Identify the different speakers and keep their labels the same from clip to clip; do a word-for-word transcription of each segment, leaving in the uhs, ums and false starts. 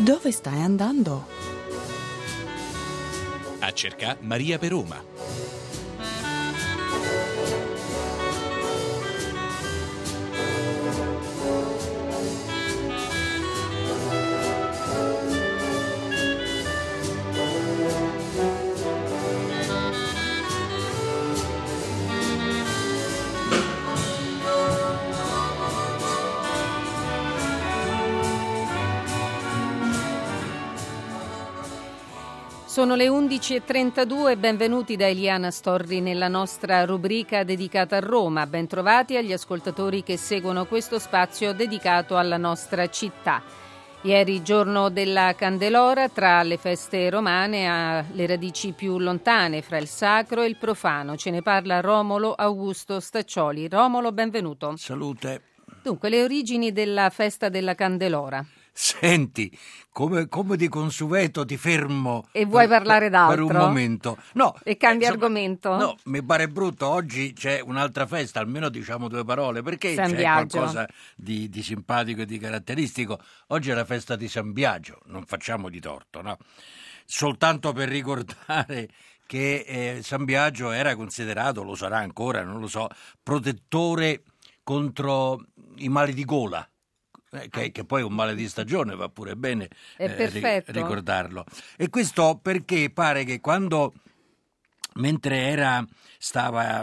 Speaker 1: Dove stai andando?
Speaker 2: A cercare Maria per Roma.
Speaker 3: Sono le undici e trentadue, benvenuti da Eliana Storri nella nostra rubrica dedicata a Roma. Bentrovati agli ascoltatori che seguono questo spazio dedicato alla nostra città. Ieri, giorno della Candelora, tra le feste romane ha le radici più lontane fra il sacro e il profano. Ce ne parla Romolo Augusto Staccioli. Romolo, benvenuto.
Speaker 4: Salute.
Speaker 3: Dunque, le origini della festa della Candelora.
Speaker 4: Senti, come, come di consueto ti fermo
Speaker 3: e vuoi
Speaker 4: per,
Speaker 3: parlare d'altro?
Speaker 4: Per un momento. No,
Speaker 3: e cambi
Speaker 4: insomma,
Speaker 3: argomento?
Speaker 4: No, mi pare brutto. Oggi c'è un'altra festa, almeno diciamo due parole, perché
Speaker 3: San
Speaker 4: c'è
Speaker 3: Biagio.
Speaker 4: qualcosa di, di simpatico e di caratteristico. Oggi è la festa di San Biagio, non facciamo di torto, no? Soltanto per ricordare che eh, San Biagio era considerato, lo sarà ancora, non lo so, protettore contro i mali di gola. Che, che poi è un male di stagione, va pure bene
Speaker 3: eh, ri-
Speaker 4: ricordarlo. E questo perché pare che quando, mentre era stava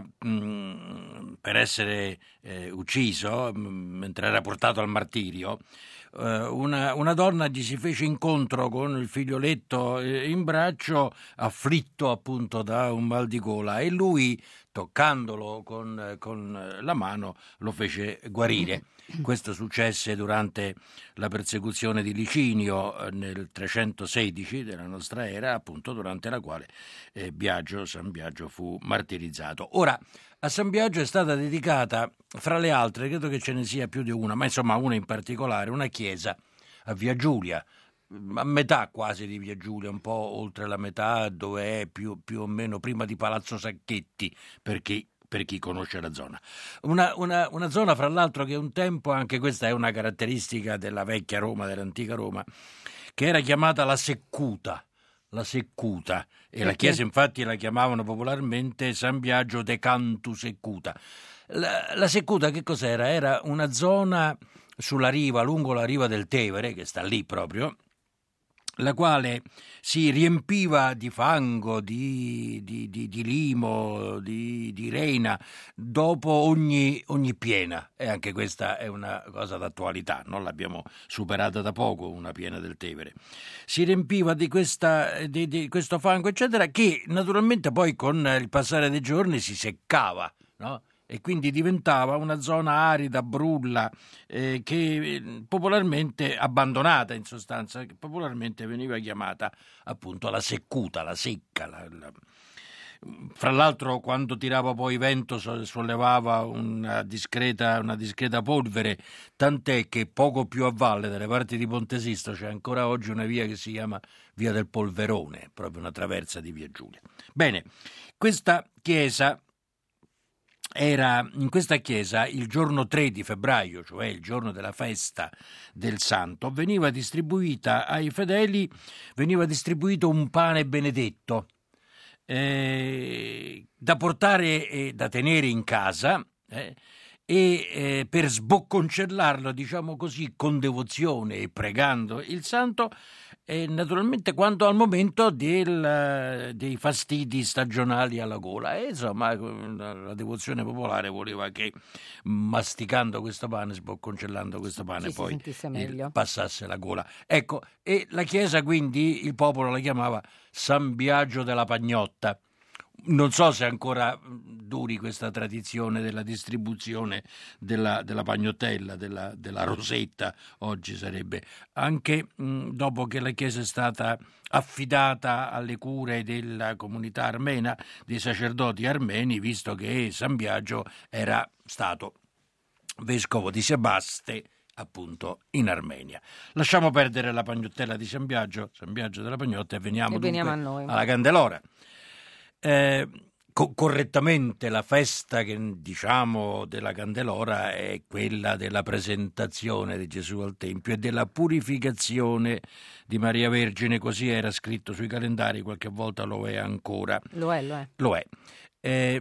Speaker 4: mh, per essere eh, ucciso, mh, mentre era portato al martirio, eh, una, una donna gli si fece incontro con il figlioletto eh, in braccio, afflitto appunto da un mal di gola, e lui, toccandolo con, con la mano, lo fece guarire. Questo successe durante la persecuzione di Licinio nel trecentosedici della nostra era, appunto durante la quale eh, Biagio, San Biagio fu martirizzato. Ora, a San Biagio è stata dedicata, fra le altre, credo che ce ne sia più di una, ma insomma una in particolare, una chiesa a Via Giulia, a metà quasi di Via Giulia, un po' oltre la metà, dove è più, più o meno prima di Palazzo Sacchetti, perché per chi conosce la zona. Una, una, una zona, fra l'altro, che un tempo, anche questa è una caratteristica della vecchia Roma, dell'antica Roma, che era chiamata la Seccuta, la Seccuta, e perché? La chiesa infatti la chiamavano popolarmente San Biagio de Cantu Seccuta. La, la Seccuta che cos'era? Era una zona sulla riva, lungo la riva del Tevere, che sta lì proprio, la quale si riempiva di fango, di, di, di, di limo, di, di rena dopo ogni, ogni piena, e anche questa è una cosa d'attualità, non l'abbiamo superata da poco, una piena del Tevere. Si riempiva di, questa, di, di questo fango, eccetera, che naturalmente poi con il passare dei giorni si seccava, no? E quindi diventava una zona arida, brulla, eh, che popolarmente, abbandonata in sostanza, che popolarmente veniva chiamata appunto la seccuta, la secca. La, la... Fra l'altro, quando tirava poi vento sollevava una discreta, una discreta polvere, tant'è che poco più a valle, dalle parti di Pontesisto, c'è ancora oggi una via che si chiama Via del Polverone, proprio una traversa di Via Giulia. Bene, questa chiesa era in questa chiesa il giorno tre di febbraio, cioè il giorno della festa del santo, veniva distribuita ai fedeli, veniva distribuito un pane benedetto eh, da portare e da tenere in casa eh, e eh, per sbocconcellarlo, diciamo così, con devozione e pregando il santo, e naturalmente quando al momento del, dei fastidi stagionali alla gola. E insomma la devozione popolare voleva che masticando questo pane, sbocconcellando questo pane,
Speaker 3: Ci
Speaker 4: poi
Speaker 3: il,
Speaker 4: passasse la gola. Ecco, e la chiesa quindi, il popolo la chiamava San Biagio della Pagnotta. Non so se ancora duri questa tradizione della distribuzione della, della pagnottella, della, della rosetta, oggi sarebbe, anche mh, dopo che la Chiesa è stata affidata alle cure della comunità armena, dei sacerdoti armeni, visto che San Biagio era stato vescovo di Sebaste, appunto in Armenia. Lasciamo perdere la pagnottella di San Biagio, San Biagio della Pagnotta, e veniamo,
Speaker 3: e veniamo
Speaker 4: dunque
Speaker 3: a noi.
Speaker 4: alla Candelora. Eh, co- correttamente la festa che diciamo della Candelora è quella della presentazione di Gesù al Tempio e della purificazione di Maria Vergine, così era scritto sui calendari, qualche volta lo è ancora.
Speaker 3: Lo è, lo è.
Speaker 4: Lo è. Eh,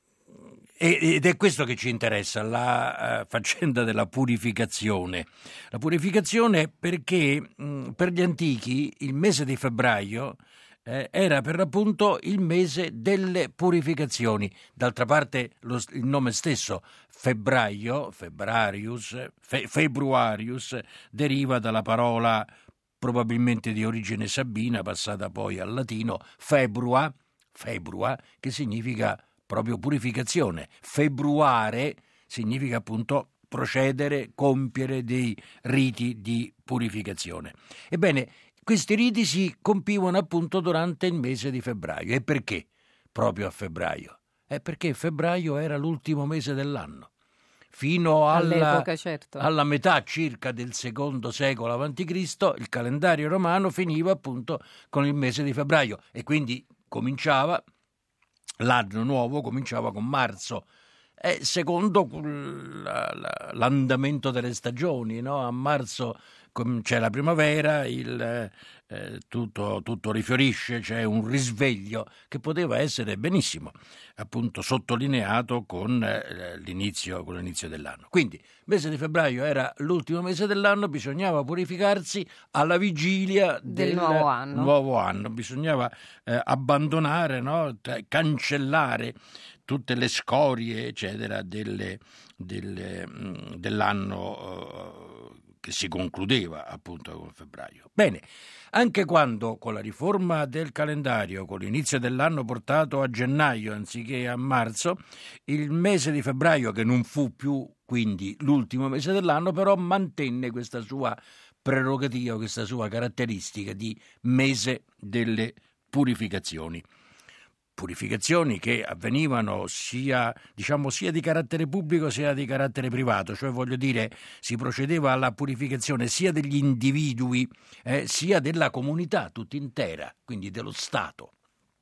Speaker 4: ed è questo che ci interessa, la uh, faccenda della purificazione. La purificazione perché mh, per gli antichi il mese di febbraio eh, era per l'appunto il mese delle purificazioni. D'altra parte lo, il nome stesso, febbraio, febrarius, fe, februarius, deriva dalla parola probabilmente di origine sabina, passata poi al latino, februa, februa, che significa proprio purificazione. Februare significa appunto procedere, compiere dei riti di purificazione. Ebbene, questi riti si compivano appunto durante il mese di febbraio. E perché proprio a febbraio? È perché febbraio era l'ultimo mese dell'anno. Fino alla,
Speaker 3: all'epoca, certo.
Speaker 4: alla metà circa del secondo secolo avanti Cristo, il calendario romano finiva appunto con il mese di febbraio e quindi cominciava l'anno nuovo, cominciava con marzo, e secondo la, la, l'andamento delle stagioni, no? A marzo c'è la primavera, il, eh, tutto, tutto rifiorisce, c'è un risveglio che poteva essere benissimo appunto sottolineato con, eh, l'inizio, con l'inizio dell'anno. Quindi il mese di febbraio era l'ultimo mese dell'anno, bisognava purificarsi alla vigilia del,
Speaker 3: del nuovo anno.
Speaker 4: nuovo anno. Bisognava eh, abbandonare, no? Cancellare tutte le scorie eccetera delle, delle, mh, dell'anno uh, che si concludeva appunto con febbraio. Bene, anche quando con la riforma del calendario, con l'inizio dell'anno portato a gennaio anziché a marzo, il mese di febbraio, che non fu più quindi l'ultimo mese dell'anno, però mantenne questa sua prerogativa, questa sua caratteristica di mese delle purificazioni. Purificazioni che avvenivano sia, diciamo, sia di carattere pubblico sia di carattere privato, cioè voglio dire si procedeva alla purificazione sia degli individui eh, sia della comunità tutta intera, quindi dello Stato.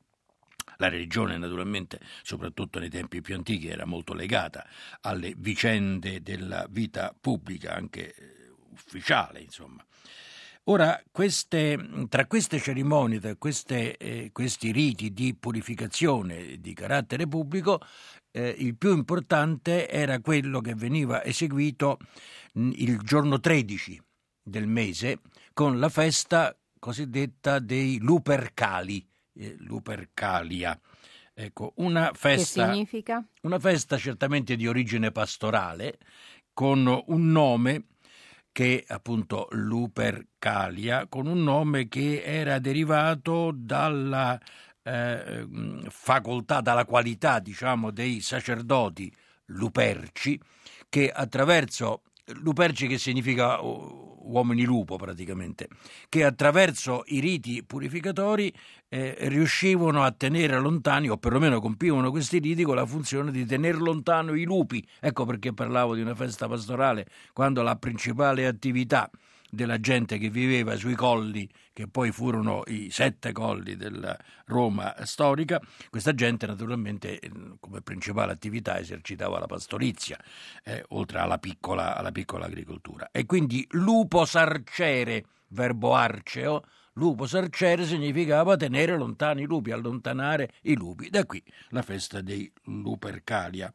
Speaker 4: La religione naturalmente, soprattutto nei tempi più antichi, era molto legata alle vicende della vita pubblica, anche ufficiale, insomma. Ora, queste, tra queste cerimonie, tra queste, eh, questi riti di purificazione di carattere pubblico, eh, il più importante era quello che veniva eseguito mh, il giorno tredici del mese con la festa cosiddetta dei Lupercali, eh, Lupercalia. Ecco, una festa,
Speaker 3: che significa?
Speaker 4: Una festa certamente di origine pastorale, con un nome che appunto Lupercalia, con un nome che era derivato dalla eh, facoltà, dalla qualità, diciamo, dei sacerdoti luperci, che attraverso luperci, che significa uomini lupo praticamente, che attraverso i riti purificatori eh, riuscivano a tenere lontani, o perlomeno compivano questi riti con la funzione di tenere lontano i lupi. Ecco perché parlavo di una festa pastorale, quando la principale attività della gente che viveva sui colli, che poi furono i sette colli della Roma storica, questa gente naturalmente come principale attività esercitava la pastorizia, eh, oltre alla piccola, alla piccola agricoltura. E quindi lupo sarcere, verbo arceo, lupo sarcere significava tenere lontani i lupi, allontanare i lupi. Da qui la festa dei Lupercalia.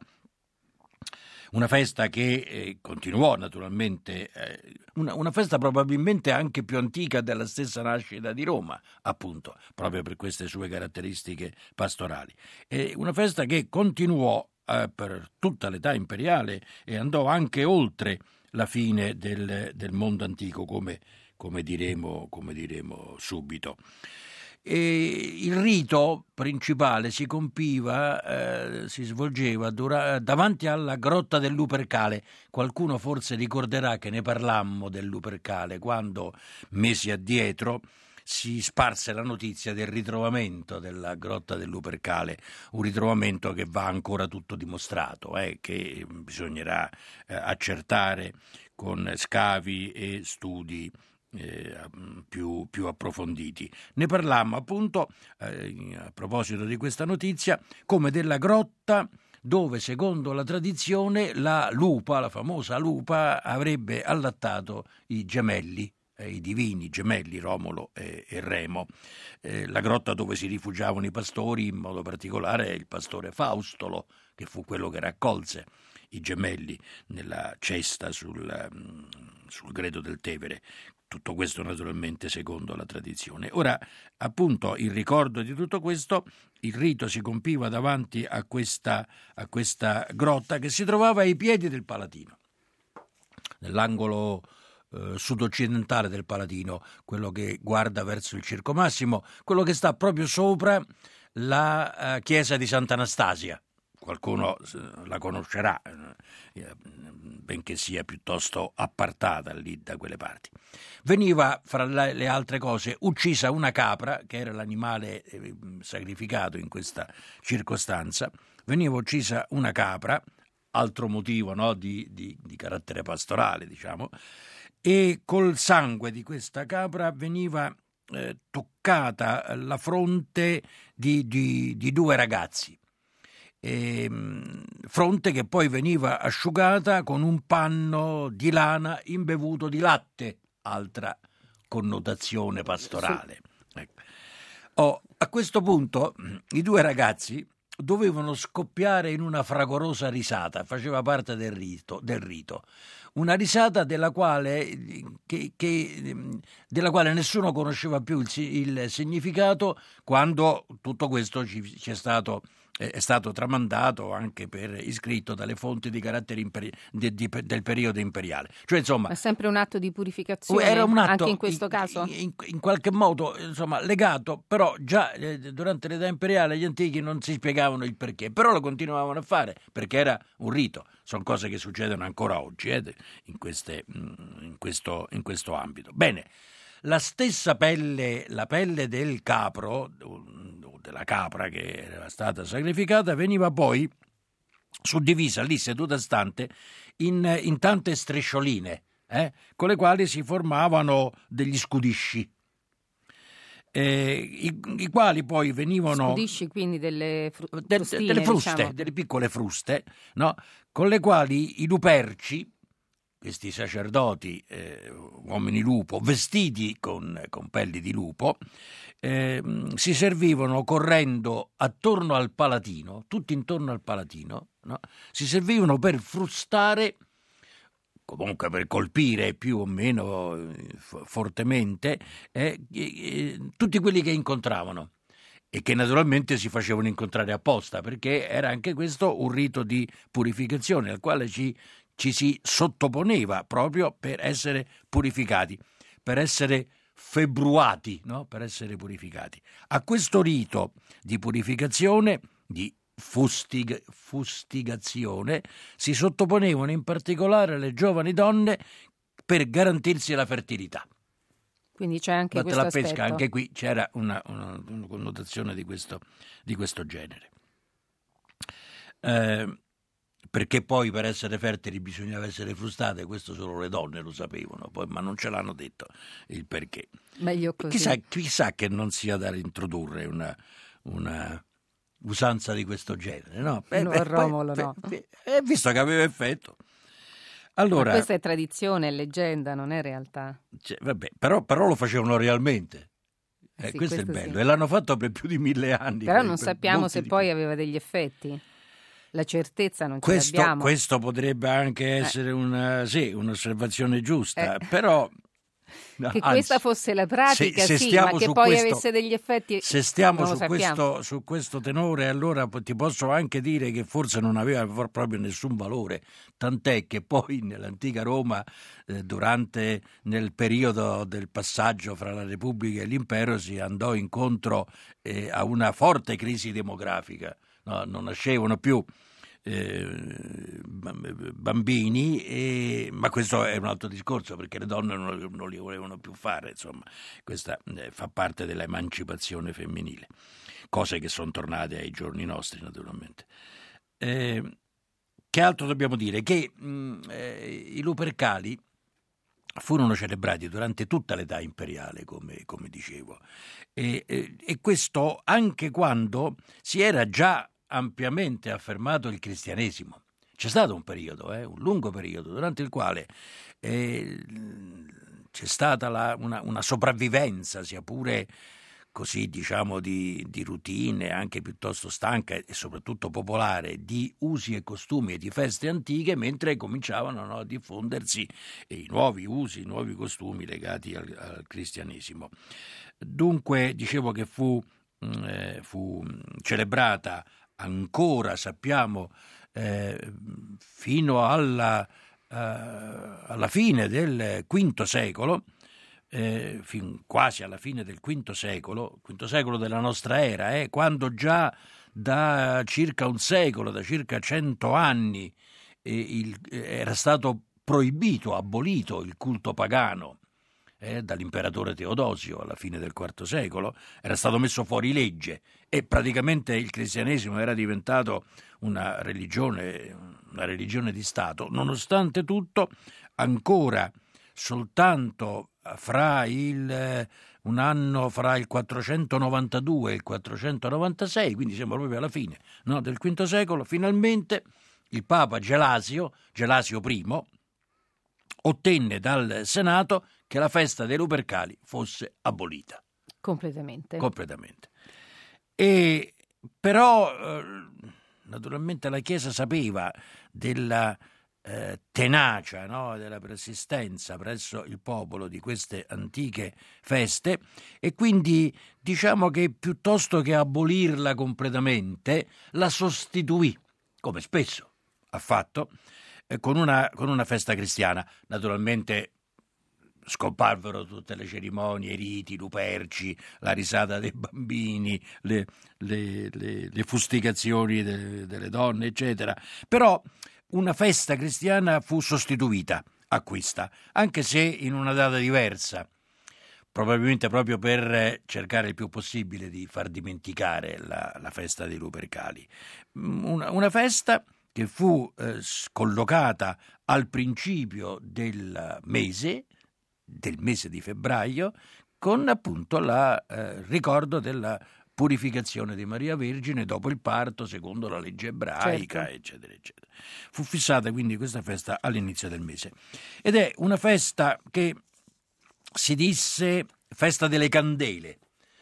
Speaker 4: Una festa che eh, continuò naturalmente, eh, una, una festa probabilmente anche più antica della stessa nascita di Roma, appunto, proprio per queste sue caratteristiche pastorali. E una festa che continuò eh, per tutta l'età imperiale e andò anche oltre la fine del, del mondo antico, come, come, diremo, come diremo subito. E il rito principale si compiva, eh, si svolgeva dura, davanti alla grotta del Lupercale. Qualcuno forse ricorderà che ne parlammo del Lupercale quando, mesi addietro, si sparse la notizia del ritrovamento della grotta del Lupercale, un ritrovamento che va ancora tutto dimostrato, eh, che bisognerà eh, accertare con scavi e studi eh, più, più approfonditi. Ne parlammo appunto eh, a proposito di questa notizia come della grotta dove secondo la tradizione la lupa, la famosa lupa, avrebbe allattato i gemelli, eh, i divini gemelli Romolo e, e Remo. Eh, la grotta dove si rifugiavano i pastori, in modo particolare il pastore Faustolo, che fu quello che raccolse i gemelli nella cesta sul, sul greto del Tevere. Tutto questo naturalmente secondo la tradizione. Ora, appunto, in ricordo di tutto questo, il rito si compiva davanti a questa, a questa grotta che si trovava ai piedi del Palatino, nell'angolo eh, sud-occidentale del Palatino, quello che guarda verso il Circo Massimo, quello che sta proprio sopra la eh, chiesa di Sant'Anastasia. Qualcuno la conoscerà, benché sia piuttosto appartata lì da quelle parti. Veniva, fra le altre cose, uccisa una capra, che era l'animale sacrificato in questa circostanza. Veniva uccisa una capra, altro motivo, no, di, di, di carattere pastorale, diciamo, e col sangue di questa capra veniva eh, toccata la fronte di, di, di due ragazzi. E, fronte che poi veniva asciugata con un panno di lana imbevuto di latte, altra connotazione pastorale. Ecco. Oh, a questo punto i due ragazzi dovevano scoppiare in una fragorosa risata, faceva parte del rito, del rito. Una risata della quale, che, che, della quale nessuno conosceva più il, il significato, quando tutto questo ci, ci è stato è stato tramandato anche per iscritto dalle fonti di carattere imperi- di, di, del periodo imperiale. Cioè, insomma,
Speaker 3: è sempre un atto di purificazione,
Speaker 4: era un atto,
Speaker 3: anche in questo
Speaker 4: in,
Speaker 3: caso?
Speaker 4: In, in qualche modo, insomma, legato, però già eh, durante l'età imperiale gli antichi non si spiegavano il perché, però lo continuavano a fare perché era un rito. Sono cose che succedono ancora oggi eh, in, queste, in, questo, in questo ambito. Bene. La stessa pelle, la pelle del capro, o della capra che era stata sacrificata, veniva poi suddivisa lì seduta stante in, in tante striscioline, eh, con le quali si formavano degli scudisci, eh, i, i quali poi venivano...
Speaker 3: Scudisci quindi delle, fru-
Speaker 4: de, de, delle fruste,
Speaker 3: diciamo.
Speaker 4: delle piccole fruste, no? Con le quali i luperci, questi sacerdoti, eh, uomini lupo, vestiti con, con pelli di lupo, eh, si servivano correndo attorno al Palatino, tutti intorno al Palatino, no? Si servivano per frustare, comunque per colpire più o meno eh, fortemente, eh, eh, tutti quelli che incontravano. E che naturalmente si facevano incontrare apposta, perché era anche questo un rito di purificazione al quale ci ci si sottoponeva proprio per essere purificati, per essere febbruati, no? Per essere purificati. A questo rito di purificazione, di fustig- fustigazione, si sottoponevano in particolare le giovani donne per garantirsi la fertilità.
Speaker 3: Quindi c'è anche
Speaker 4: Batte
Speaker 3: questo
Speaker 4: la pesca,
Speaker 3: aspetto.
Speaker 4: anche qui c'era una, una, una connotazione di questo, di questo genere. Eh, perché poi per essere fertili bisognava essere frustate, questo solo le donne lo sapevano, poi, ma non ce l'hanno detto il perché.
Speaker 3: Meglio così.
Speaker 4: Chissà, chissà che non sia da reintrodurre una, una usanza di questo genere, no?
Speaker 3: Eh, no, beh, Romolo, poi, no.
Speaker 4: Beh, eh, visto che aveva effetto. Allora,
Speaker 3: ma questa è tradizione, è leggenda, non è realtà.
Speaker 4: Cioè, vabbè, però, però lo facevano realmente. Eh,
Speaker 3: sì,
Speaker 4: questo, questo è bello.
Speaker 3: Sì.
Speaker 4: E l'hanno fatto per più di mille anni.
Speaker 3: Però
Speaker 4: per,
Speaker 3: non
Speaker 4: per
Speaker 3: sappiamo se poi
Speaker 4: più.
Speaker 3: aveva degli effetti. La certezza non
Speaker 4: questo,
Speaker 3: ce l'abbiamo.
Speaker 4: Questo potrebbe anche essere eh. una, sì, un'osservazione giusta, eh. però...
Speaker 3: Che
Speaker 4: anzi,
Speaker 3: questa fosse la pratica,
Speaker 4: se, se
Speaker 3: sì, ma che poi
Speaker 4: questo,
Speaker 3: avesse degli effetti.
Speaker 4: Se stiamo
Speaker 3: non
Speaker 4: su questo, su questo tenore, allora ti posso anche dire che forse non aveva proprio nessun valore, tant'è che poi nell'antica Roma, eh, durante nel periodo del passaggio fra la Repubblica e l'Impero, si andò incontro eh, a una forte crisi demografica, no, non nascevano più Eh, bambini, e, ma questo è un altro discorso perché le donne non, non li volevano più fare, insomma, questa eh, fa parte dell'emancipazione femminile, cose che sono tornate ai giorni nostri naturalmente. Eh, che altro dobbiamo dire? Che mh, eh, i Lupercali furono celebrati durante tutta l'età imperiale, come, come dicevo, e, e, e questo anche quando si era già ampiamente affermato il cristianesimo. C'è stato un periodo, eh, un lungo periodo, durante il quale eh, c'è stata la, una, una sopravvivenza, sia pure così, diciamo, di, di routine, anche piuttosto stanca e soprattutto popolare, di usi e costumi e di feste antiche, mentre cominciavano, no, a diffondersi i nuovi usi, i nuovi costumi legati al, al cristianesimo. Dunque, dicevo che fu, eh, fu celebrata ancora, sappiamo, eh, fino alla, eh, alla fine del quinto secolo, Eh, fin quasi alla fine del quinto secolo, quinto secolo della nostra era, eh, quando già da circa un secolo, da circa cento anni, eh, il, eh, era stato proibito, abolito il culto pagano eh, dall'imperatore Teodosio alla fine del quarto secolo, era stato messo fuori legge e praticamente il cristianesimo era diventato una religione, una religione di Stato. Nonostante tutto, ancora soltanto fra il un anno fra il quattrocentonovantadue e il quattrocentonovantasei, quindi siamo proprio alla fine, no, del quinto secolo, finalmente il Papa Gelasio, Gelasio I, ottenne dal Senato che la festa dei Lupercali fosse abolita.
Speaker 3: Completamente.
Speaker 4: Completamente. E però eh, naturalmente la Chiesa sapeva della Eh, tenacia, no, della persistenza presso il popolo di queste antiche feste e quindi diciamo che piuttosto che abolirla completamente la sostituì, come spesso ha fatto, eh, con una, con una festa cristiana. Naturalmente scomparvero tutte le cerimonie, i riti, i luperci, la risata dei bambini, le, le, le, le fustigazioni de, delle donne, eccetera. Però una festa cristiana fu sostituita a questa, anche se in una data diversa, probabilmente proprio per cercare il più possibile di far dimenticare la, la festa dei Lupercali. Una, una festa che fu eh, collocata al principio del mese, del mese di febbraio, con appunto il eh, ricordo della purificazione di Maria Vergine dopo il parto, secondo la legge ebraica, certo, eccetera, eccetera. Fu fissata quindi questa festa all'inizio del mese. Ed è una festa che si disse festa delle candele,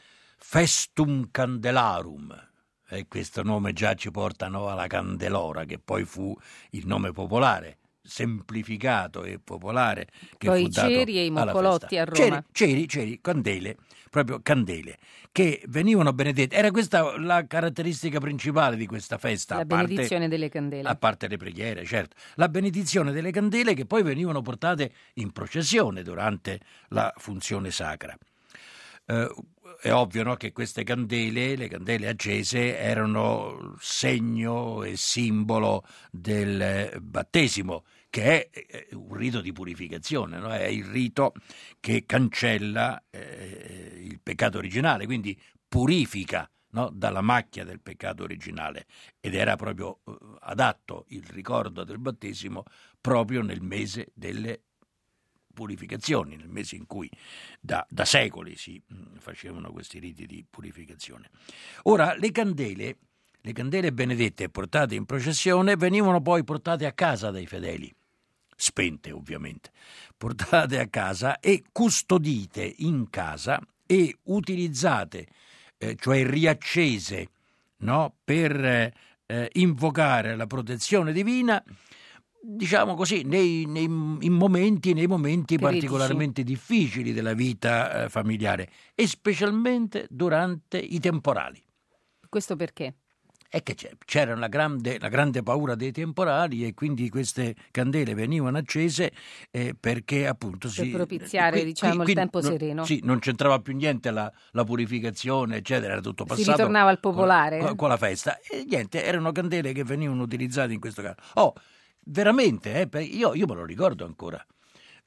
Speaker 4: festum candelarum, e questo nome già ci porta, no, alla candelora, che poi fu il nome popolare, semplificato e popolare, che
Speaker 3: poi
Speaker 4: fu dato
Speaker 3: i ceri e i moccolotti a Roma.
Speaker 4: Ceri, ceri, ceri, candele, proprio candele, che venivano benedette. Era questa la caratteristica principale di questa festa.
Speaker 3: La
Speaker 4: a parte,
Speaker 3: benedizione delle candele.
Speaker 4: A parte le preghiere, certo. La benedizione delle candele che poi venivano portate in processione durante la funzione sacra. Eh, è ovvio, no, che queste candele, le candele accese, erano segno e simbolo del battesimo, che è un rito di purificazione, no? È il rito che cancella eh, il peccato originale, quindi purifica, no, dalla macchia del peccato originale, ed era proprio eh, adatto il ricordo del battesimo proprio nel mese delle purificazioni, nel mese in cui da, da secoli si mh, facevano questi riti di purificazione. Ora, le candele, le candele benedette portate in processione venivano poi portate a casa dai fedeli, spente ovviamente, portate a casa e custodite in casa e utilizzate, eh, cioè riaccese, no, per eh, invocare la protezione divina, diciamo così, nei, nei in momenti, nei momenti particolarmente difficili della vita eh, familiare e specialmente durante i temporali.
Speaker 3: Questo perché?
Speaker 4: È che c'era la grande, la grande paura dei temporali e quindi queste candele venivano accese eh, perché appunto
Speaker 3: per
Speaker 4: si,
Speaker 3: propiziare
Speaker 4: qui,
Speaker 3: diciamo
Speaker 4: qui,
Speaker 3: il tempo
Speaker 4: non,
Speaker 3: sereno.
Speaker 4: Sì, non c'entrava più niente la, la purificazione, eccetera, era tutto passato.
Speaker 3: Si ritornava al popolare
Speaker 4: con, con la festa e niente, erano candele che venivano utilizzate in questo caso. Oh, veramente, eh, io, io me lo ricordo ancora.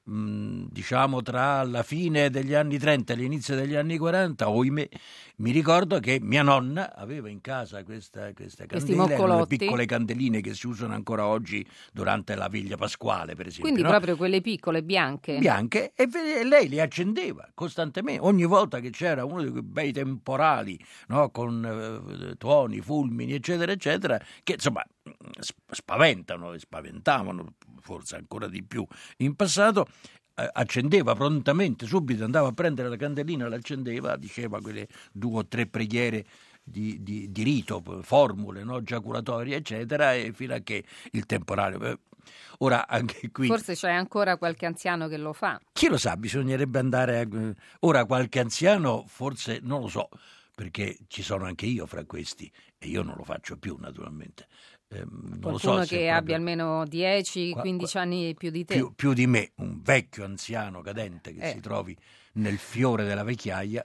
Speaker 4: mh, diciamo tra la fine degli anni trenta e l'inizio degli anni quaranta, ohimè, mi ricordo che mia nonna aveva in casa questa, queste candele, erano le piccole candeline che si usano ancora oggi durante la viglia pasquale, per esempio.
Speaker 3: Quindi
Speaker 4: no?
Speaker 3: proprio quelle piccole, bianche.
Speaker 4: Bianche, e lei le accendeva costantemente, ogni volta che c'era uno di quei bei temporali, no? Con eh, tuoni, fulmini, eccetera, eccetera, che insomma spaventano e spaventavano forse ancora di più in passato. Accendeva prontamente, subito andava a prendere la candelina, l'accendeva, diceva quelle due o tre preghiere di, di, di rito, formule, no? Giaculatorie, eccetera, e fino a che il temporale. Ora anche qui.
Speaker 3: Forse c'è ancora qualche anziano che lo fa.
Speaker 4: Chi lo sa, bisognerebbe andare a... Ora qualche anziano, forse non lo so, perché ci sono anche io fra questi, e io non lo faccio più naturalmente. Eh, non
Speaker 3: Qualcuno
Speaker 4: lo so
Speaker 3: che
Speaker 4: proprio...
Speaker 3: abbia almeno dieci quindici anni più di te.
Speaker 4: Più, più di me, un vecchio anziano cadente che
Speaker 3: eh.
Speaker 4: si trovi nel fiore della vecchiaia.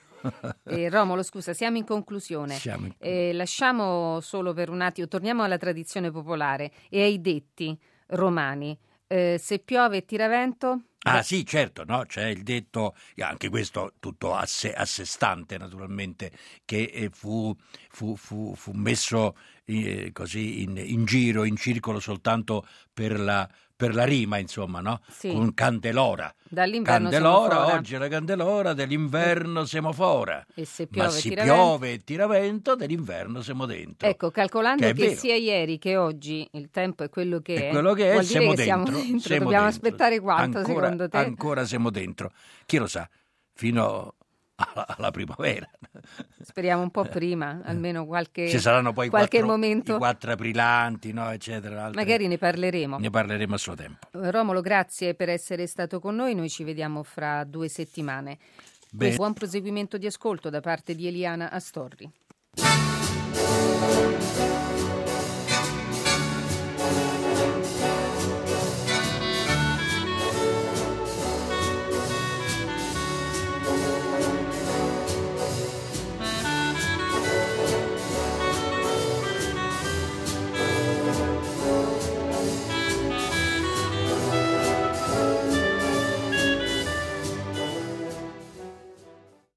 Speaker 3: eh, Romolo, scusa, siamo in conclusione.
Speaker 4: Siamo in...
Speaker 3: Eh, lasciamo solo per un attimo, torniamo alla tradizione popolare e ai detti romani. Eh, se piove e tira vento...
Speaker 4: Ah sì, certo, no? C'è il detto, anche questo tutto a sé, a sé stante naturalmente, che fu, fu, fu, fu messo eh, così in, in giro, in circolo soltanto per la, per la rima, insomma, no?
Speaker 3: Sì.
Speaker 4: Con Candelora.
Speaker 3: Dall'inverno
Speaker 4: Candelora,
Speaker 3: siamo fora.
Speaker 4: oggi è la Candelora, dell'inverno siamo fora.
Speaker 3: E se piove,
Speaker 4: Ma se
Speaker 3: tira
Speaker 4: piove
Speaker 3: vento.
Speaker 4: e tira vento, dell'inverno siamo dentro.
Speaker 3: Ecco, calcolando
Speaker 4: che,
Speaker 3: che sia ieri che oggi il tempo è quello che
Speaker 4: è,
Speaker 3: è,
Speaker 4: quello che è
Speaker 3: vuol
Speaker 4: siamo,
Speaker 3: dire che
Speaker 4: dentro,
Speaker 3: siamo dentro.
Speaker 4: siamo
Speaker 3: Dobbiamo
Speaker 4: dentro.
Speaker 3: aspettare quanto,
Speaker 4: ancora,
Speaker 3: secondo te?
Speaker 4: Ancora siamo dentro. Chi lo sa, fino alla, alla primavera.
Speaker 3: Speriamo un po' prima, almeno qualche,
Speaker 4: ci saranno poi
Speaker 3: qualche
Speaker 4: quattro,
Speaker 3: momento.
Speaker 4: i quattro aprilanti, no, eccetera. Altre...
Speaker 3: Magari ne parleremo.
Speaker 4: Ne parleremo a suo tempo.
Speaker 3: Romolo, grazie per essere stato con noi. Noi ci vediamo fra due settimane.
Speaker 4: Bene.
Speaker 3: Buon proseguimento di ascolto da parte di Eliana Astorri.